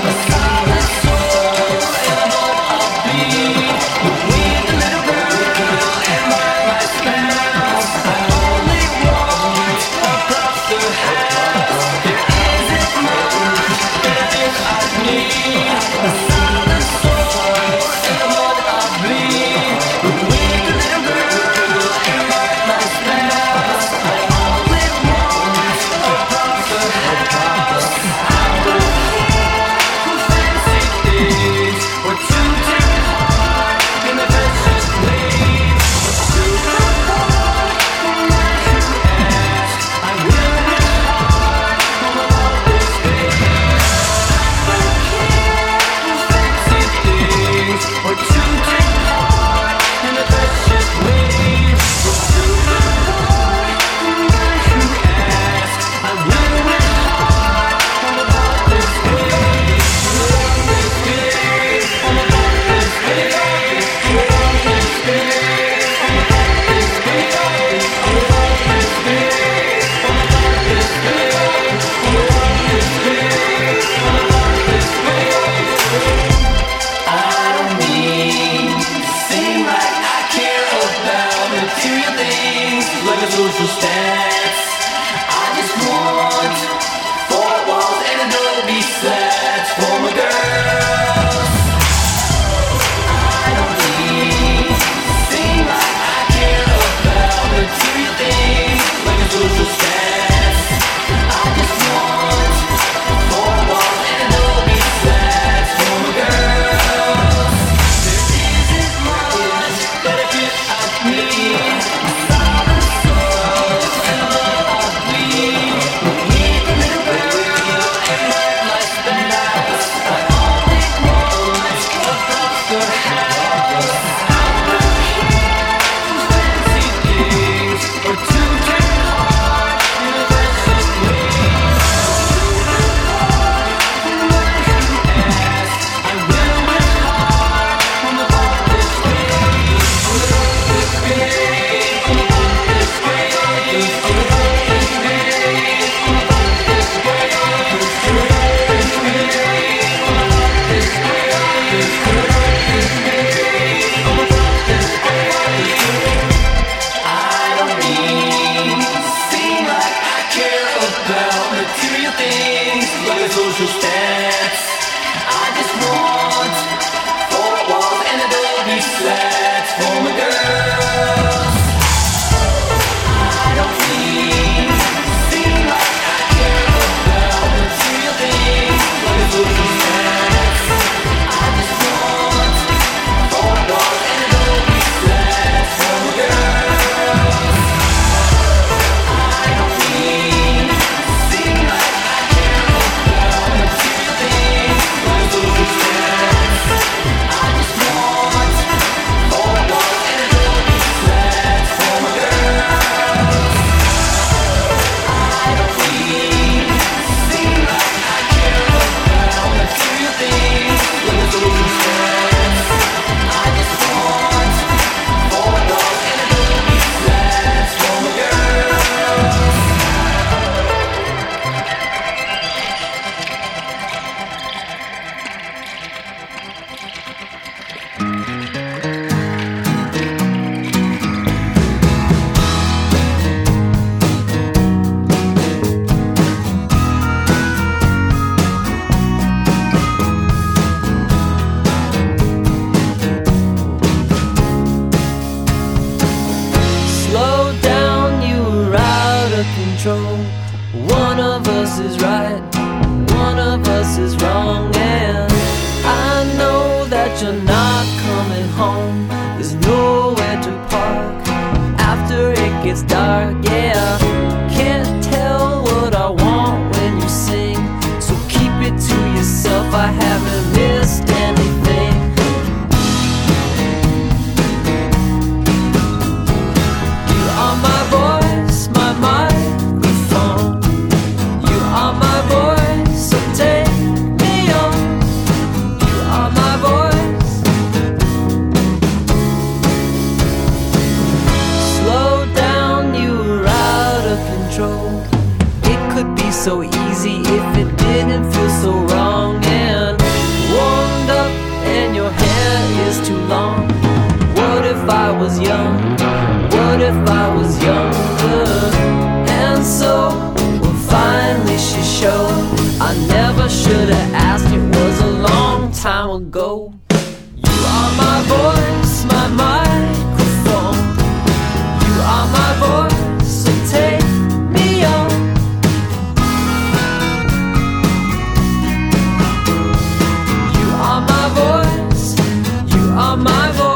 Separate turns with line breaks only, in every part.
control. One of us is right, one of us is wrong, and I know that you're not coming home. There's nowhere to park after it gets dark, yeah. Can't tell what I want when you sing, so keep it to yourself. I haven't missed anything. You are my voice, my microphone. You are my voice, so take me on. You are my voice. Slow down, you're out of control. It could be so easy if it didn't feel so wrong, and time ago. You are my voice, my microphone. You are my voice, so take me on. You are my voice, you are my voice.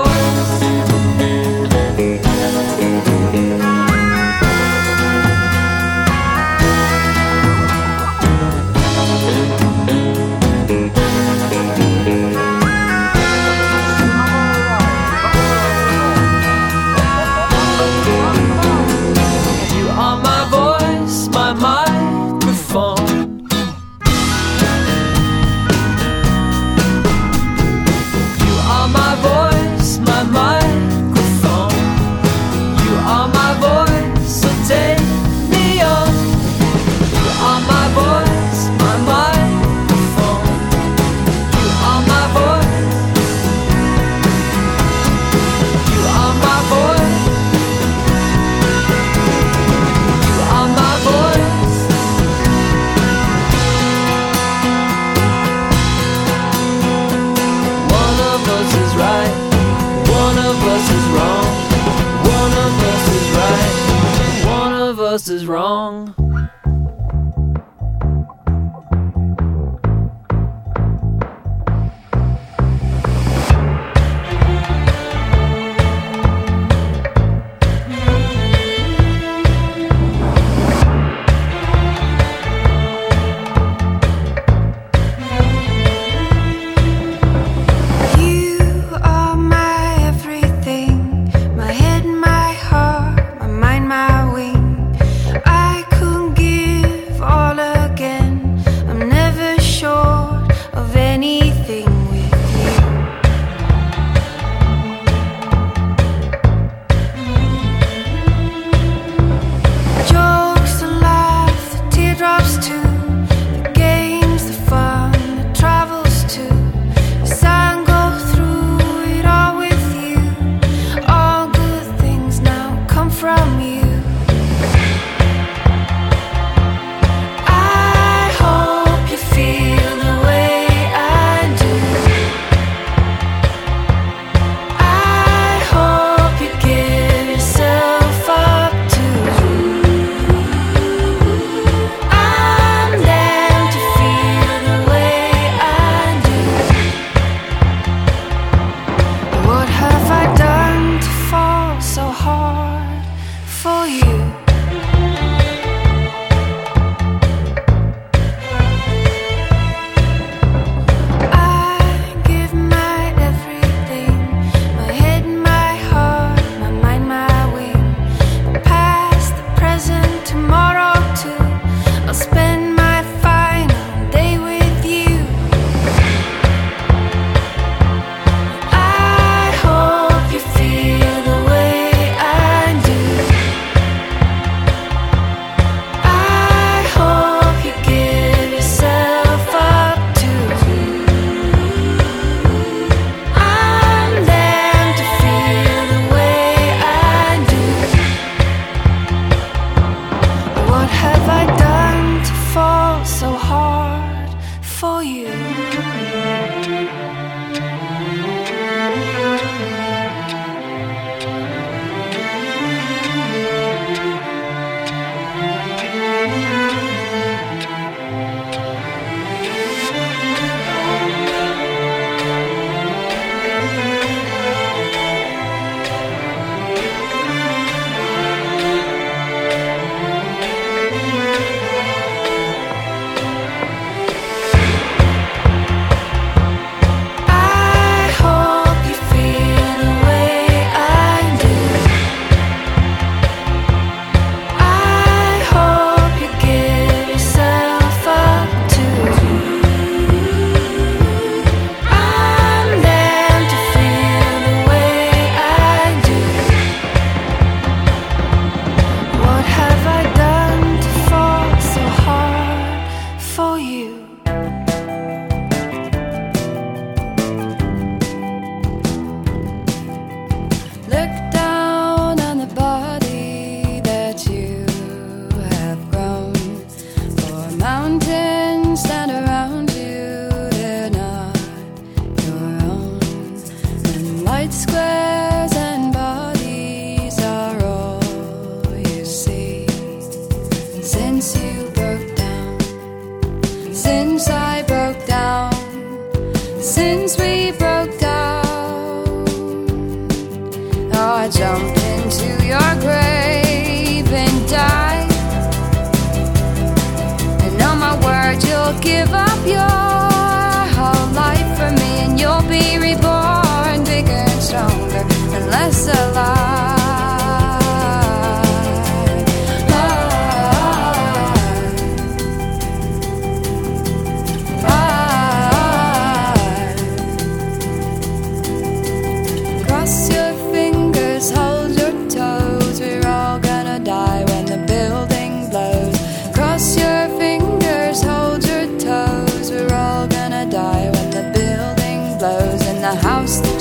Is wrong.
My head, my heart, my mind, my wing. I couldn't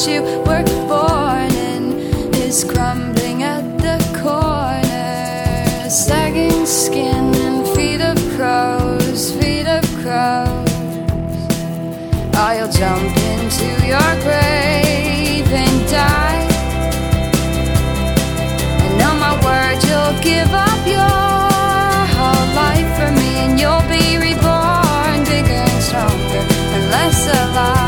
you were born in is crumbling at the corner. Sagging skin and feet of crows, feet of crows. I'll jump into your grave and die. And on my word, you'll give up your whole life for me, and you'll be reborn bigger and stronger and less alive.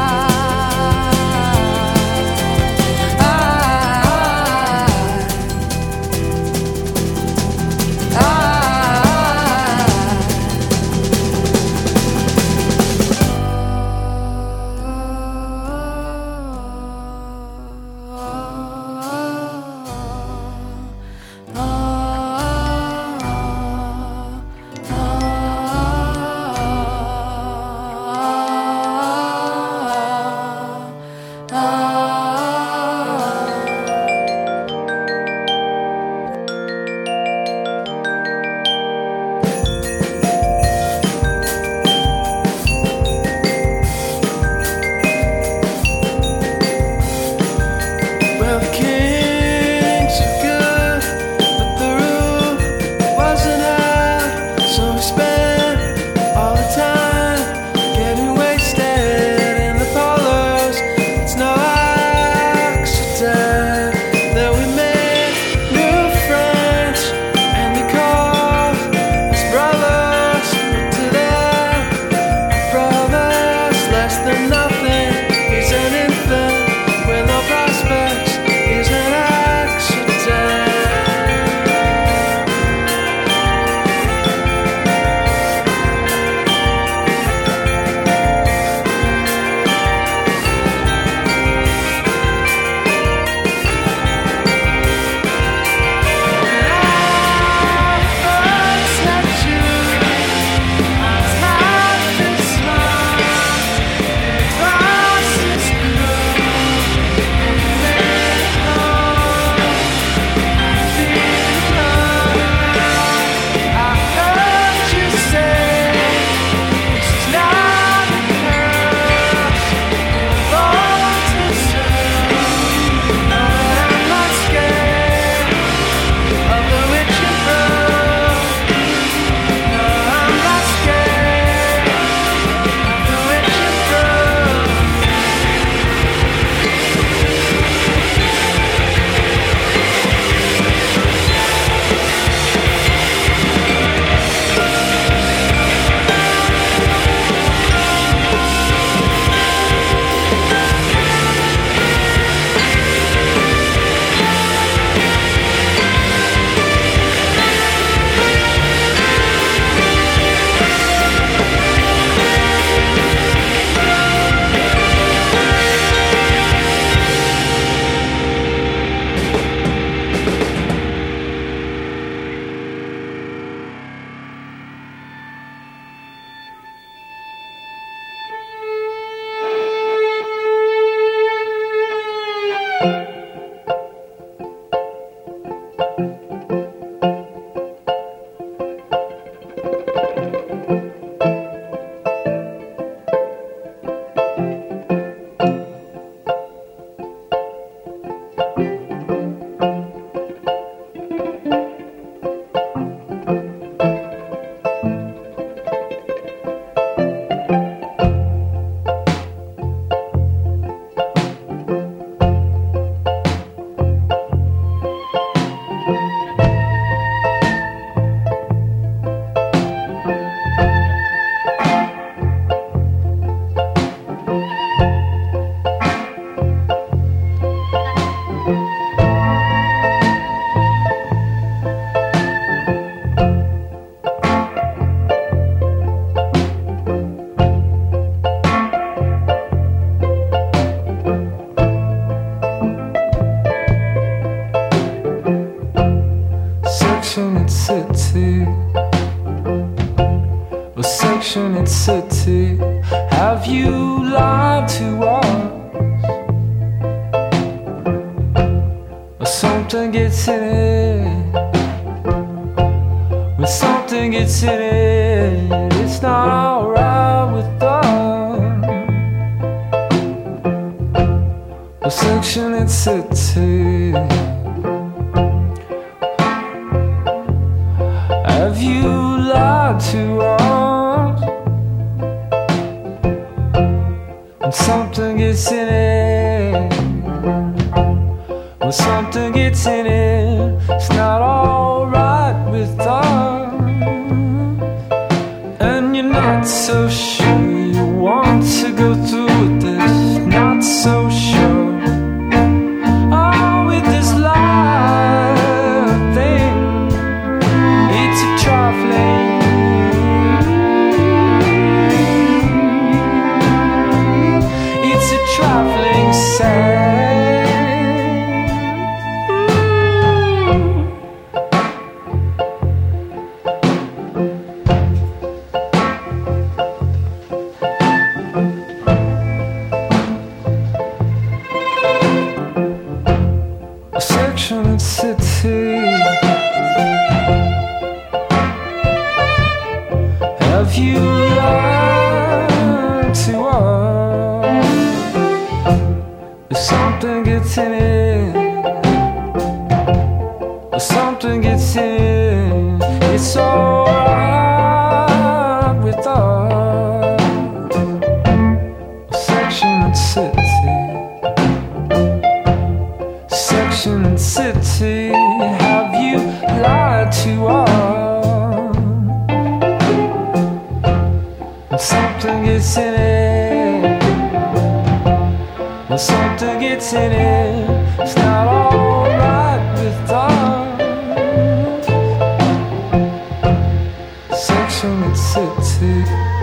city, have you lied to us? Or something gets in it. When something gets in it, it's not alright with us. a sectioned city. Have you lied to us? When something gets in it, when something gets in it, it's not alright with us. And you're not so sure you want to go through with this, not so sure. Oh, with this life thing, it's a trifling. It's a trifling sad. City. Have you lied to us? If something gets in it, if something gets in it, it's alright with us. Section and city. Section and city, have you lied to us? When something gets in it, when something gets in it, it's not alright with us. Section and city.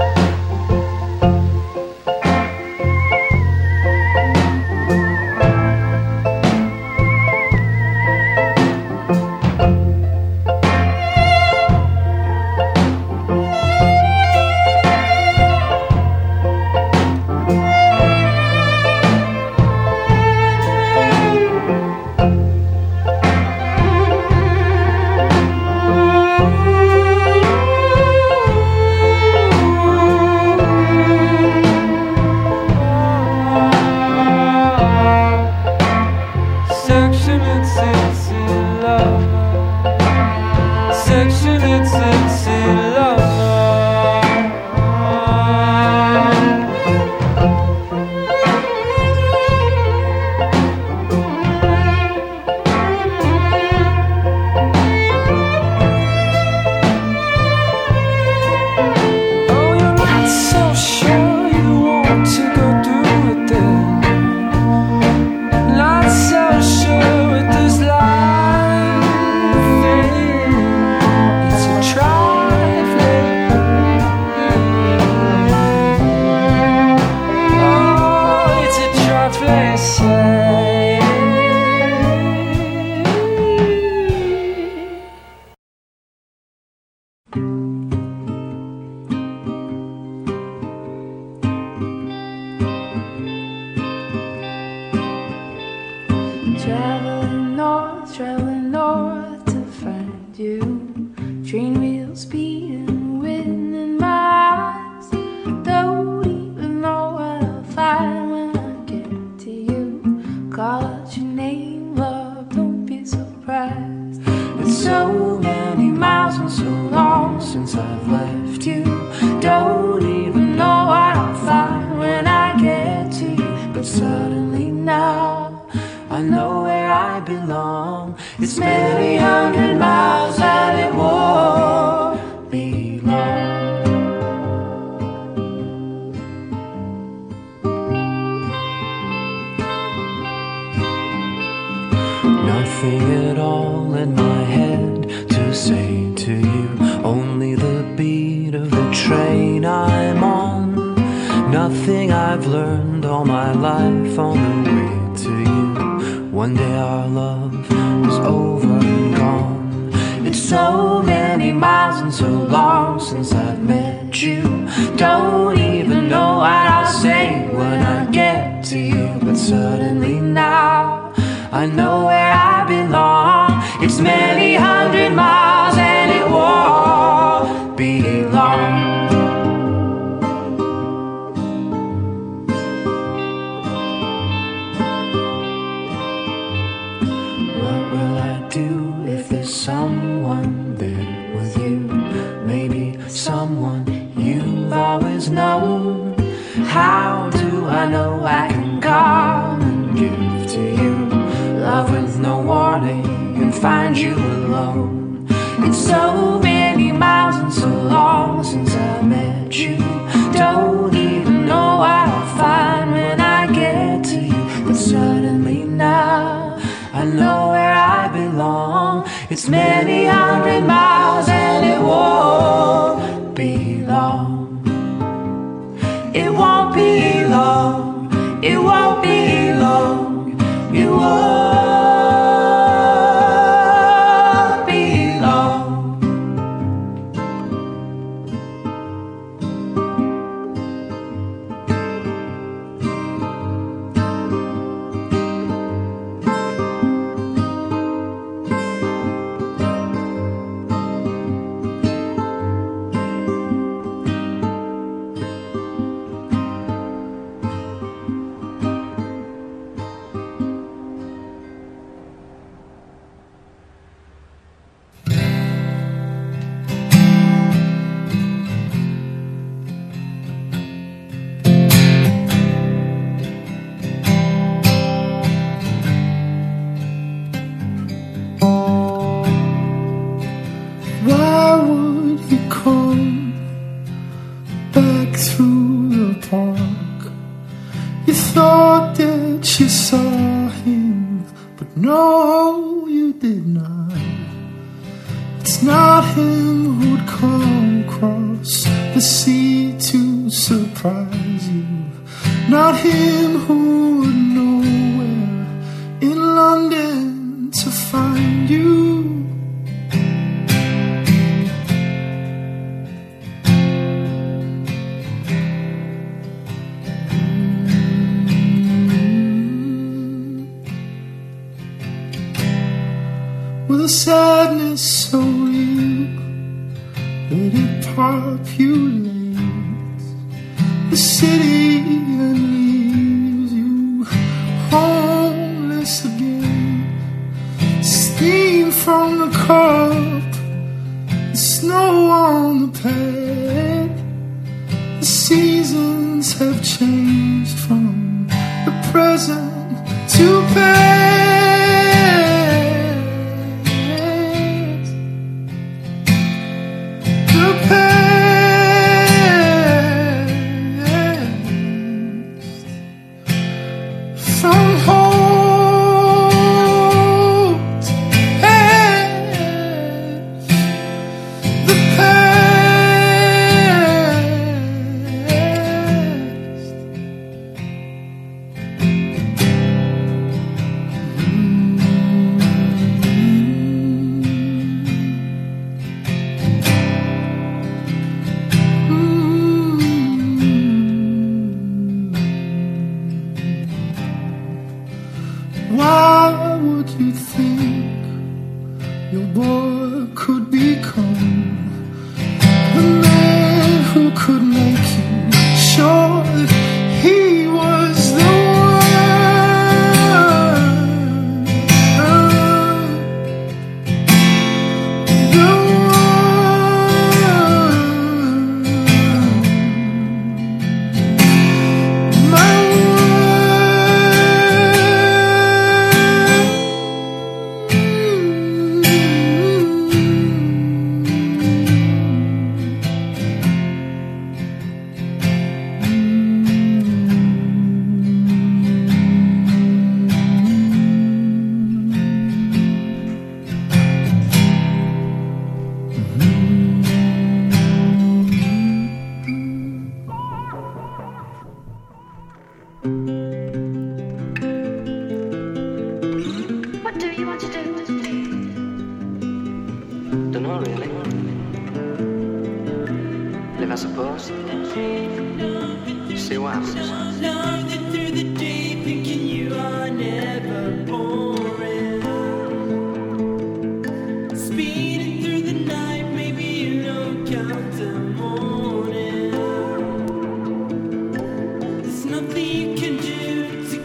Traveling north to find you. Train wheels speeding, wind in my eyes. Don't even know what I'll find when I get to you. Call out your name, love, don't be surprised. It's so many miles and so long since I've left you. Don't even know what I'll find when I get to you. But suddenly now I know where I belong. It's many hundred miles and it won't be long. Nothing at all in my head to say to you. Only the beat of the train I'm on. Nothing I've learned all my life on the way to you. One day our love was over and gone. It's so many miles and so long since I've met you. Don't even know what I'll say when I get to you. But suddenly now I know where I belong. It's many hundred miles and it won't be long.
someone there with you. Maybe someone you've always known. How do I know I can come and give to you love with no warning and find you alone? It's so many miles and so long since I met you. Don't even know what I'll find when I get to you. But suddenly now I know where I belong. It's many hundred miles and it won't be long. It won't be long. It won't be long. It won't.
With a sadness so real that it populates the city and leaves you homeless again. Steam from the cup, the snow on the pad. The seasons have changed from the present to past.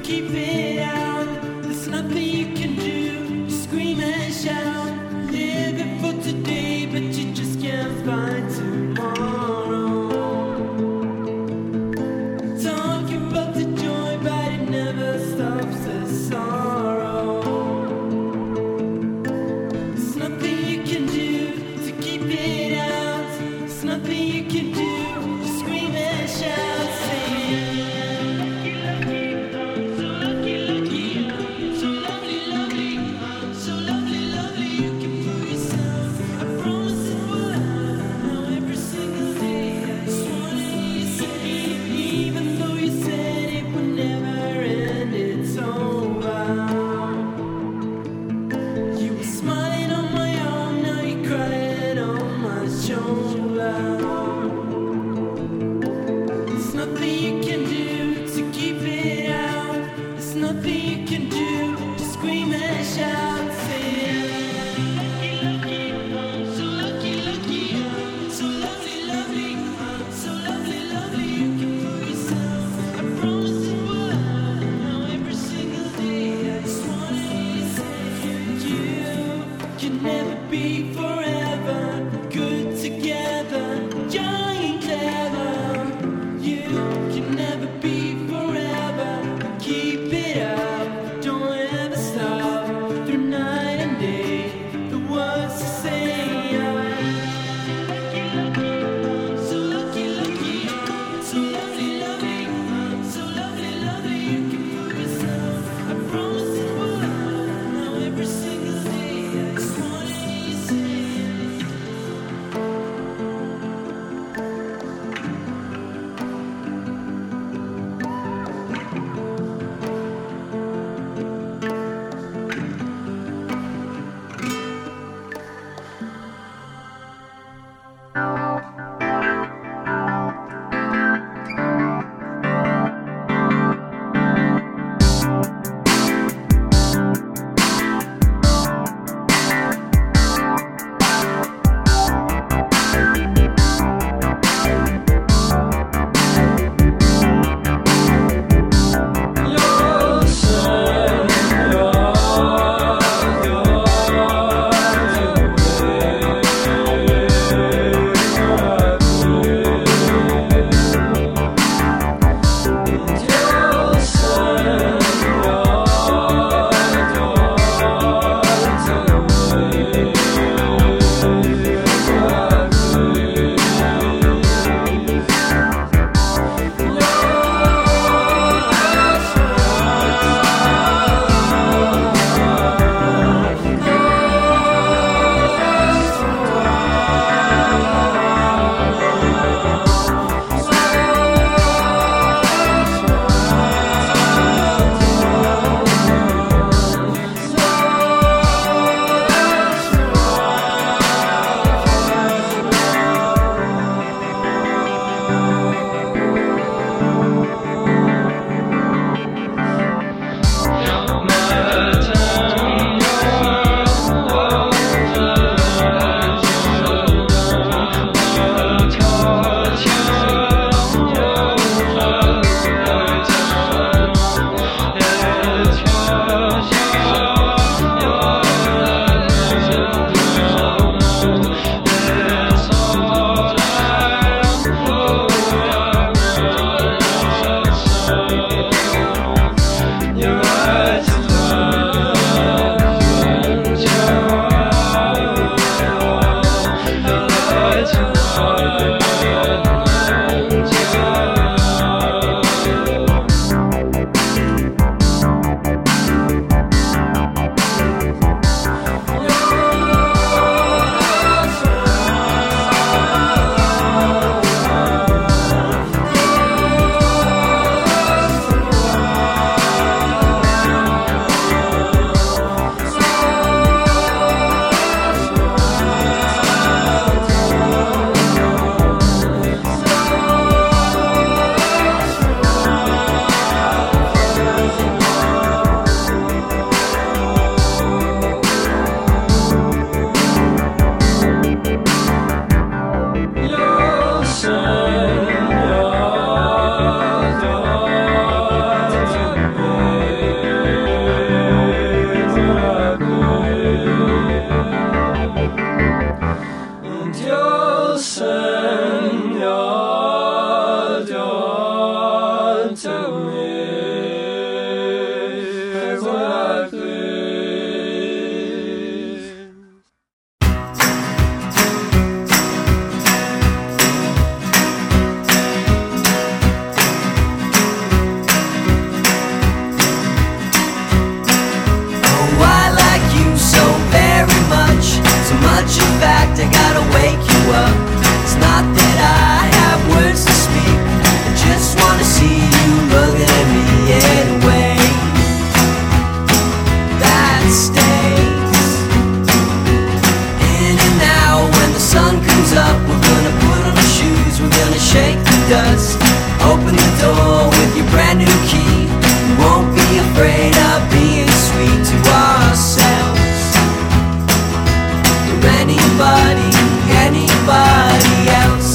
Scream and shout, live nothing you can do. Just scream and shout, saying, lucky, lucky, so lucky, lucky, so lovely, lovely, so lovely, lovely. You can fool yourself. I promise it would. Now every single day I just wanna say, you can never be forever good together, young and clever. You can never be forever. Keep it up. Don't afraid of being sweet to ourselves or anybody else.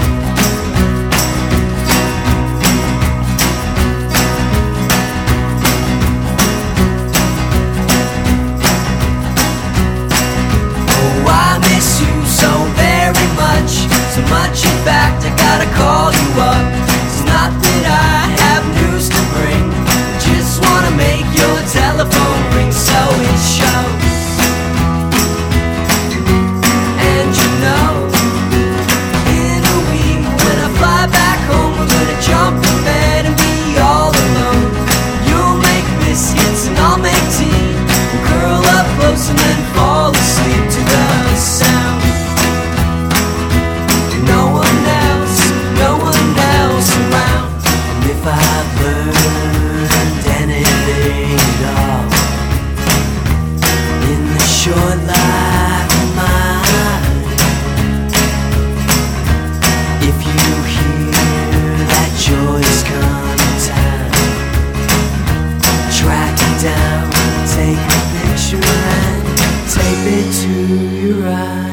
Oh, I miss you so very much, so much in fact I gotta call you up. It's not that I have news to bring, just wanna make your telephone ring so it shows. And you know, in a week when I fly back home, we're gonna jump in bed and be all alone. You'll make biscuits and I'll make tea, we'll curl up close and then fall asleep to the sound. No one else around. And if I've learned anything at all in the short life of mine, if you hear that joy's coming time, track it down, take a picture and tape it to your eyes.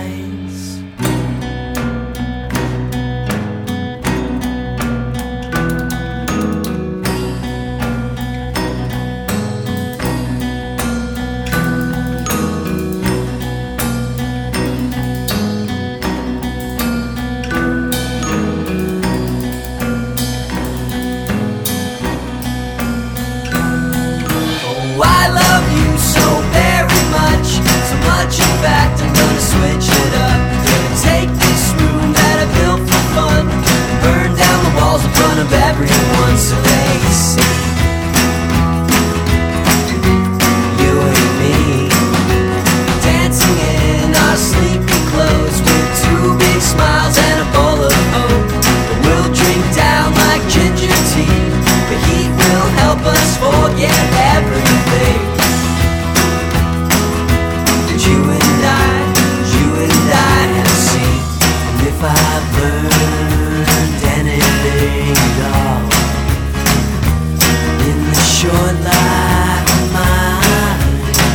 In fact, I'm gonna switch it up. Gonna take this room that I built for fun, burn down the walls in front of everyone so they see you and me dancing in our sleepy clothes with two big smiles and a bowl of hope. We'll drink down like ginger tea, the heat will help us forget everything. You and I have seen. And if I've learned anything at all in the short life of mine,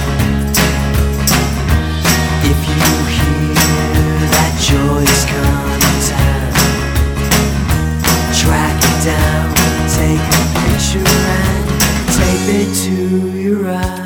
if you hear that joy's coming time, track it down, take a picture and tape it to your eyes.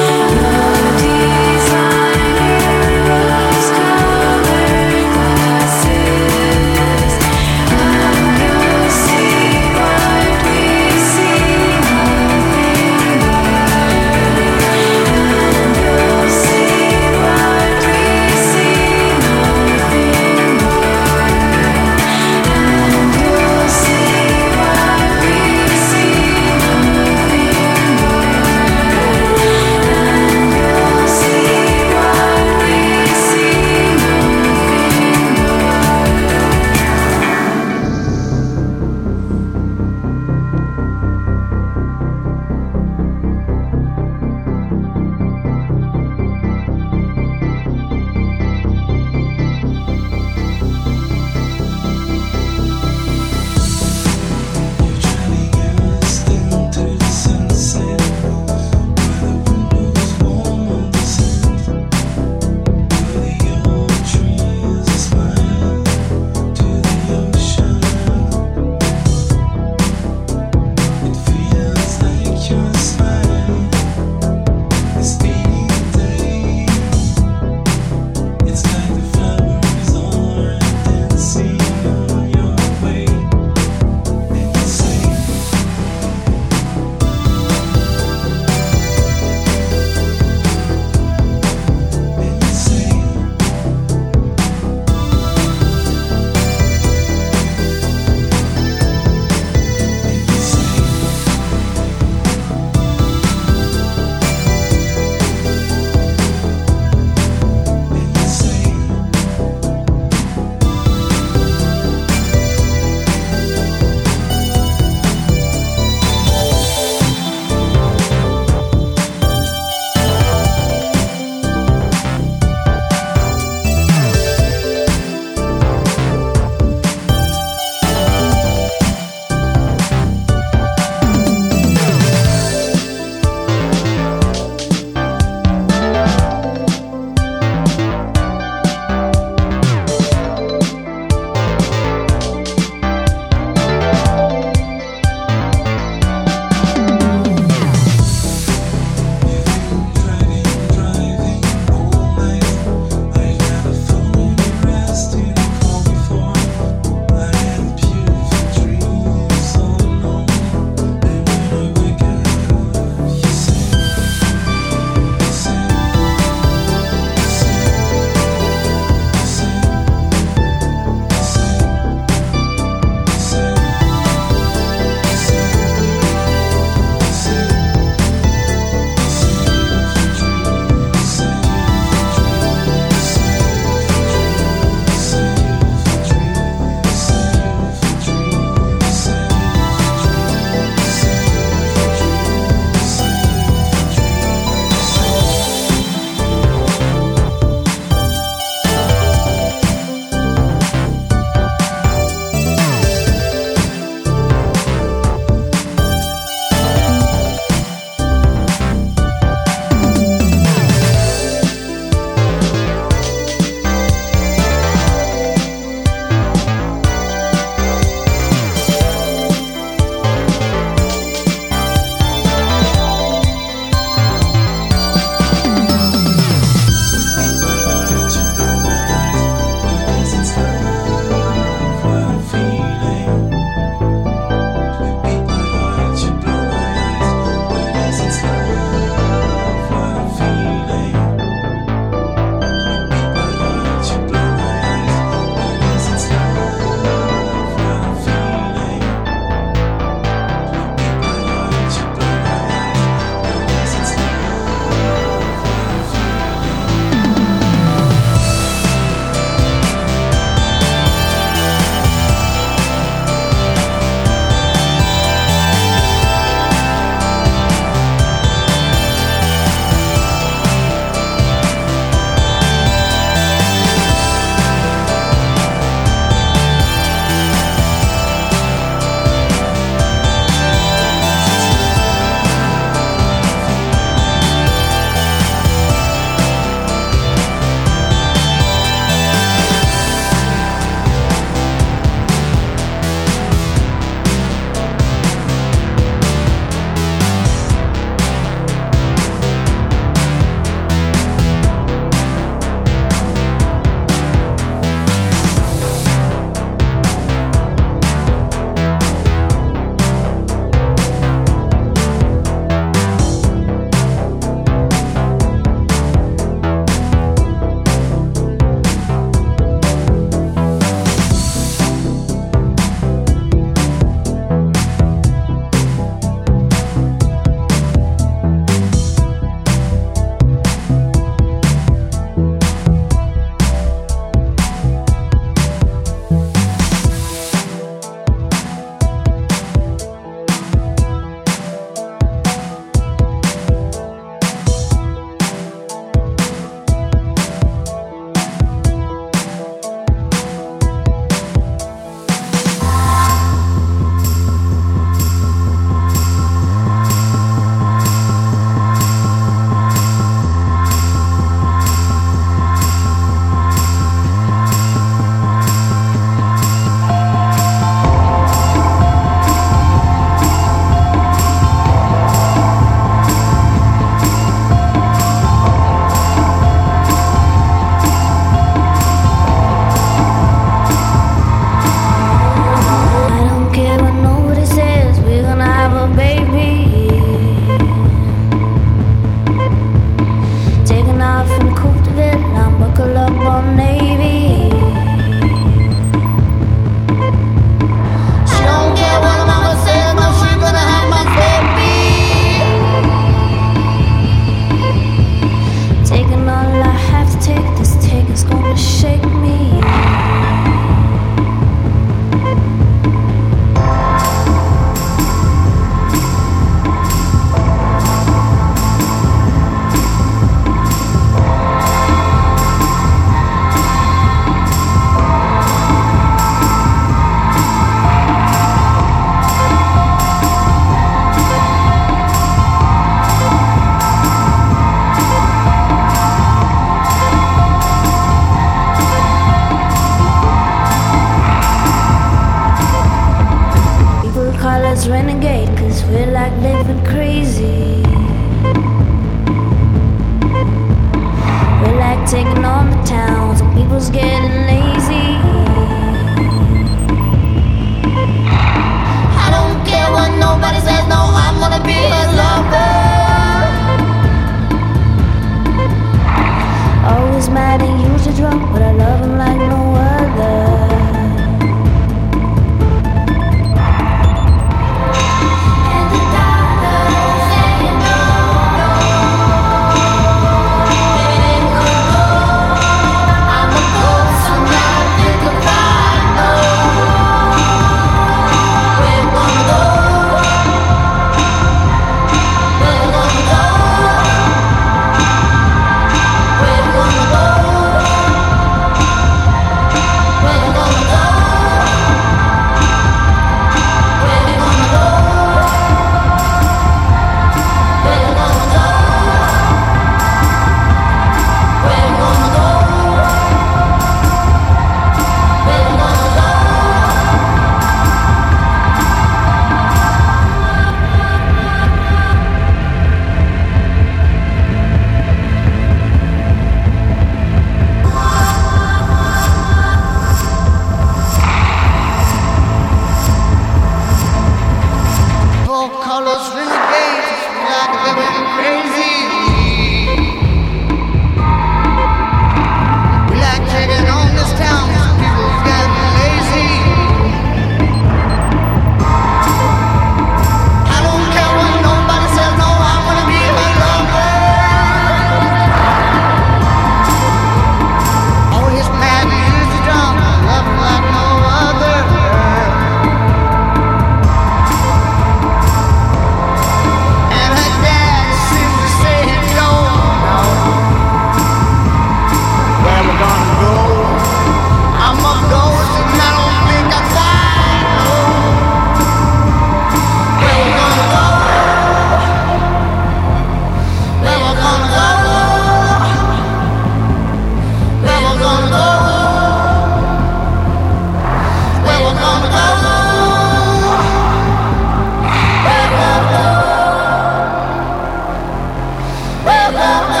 Well,